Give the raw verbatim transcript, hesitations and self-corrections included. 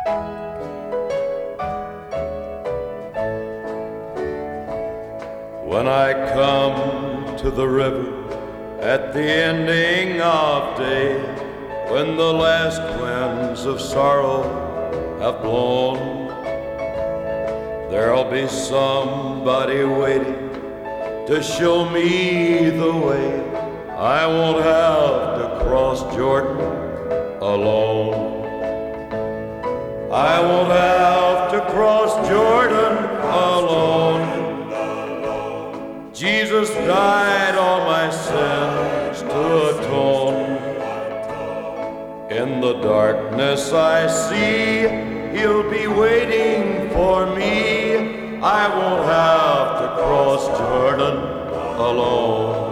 When I come to the river at the ending of day, when the last winds of sorrow have blown, there'll be somebody waiting to show me the way. I won't have to cross Jordan alone. I won't have to cross Jordan alone. Jesus died all my sins to atone. In the darkness I see He'll be waiting for me. I won't have to cross Jordan alone.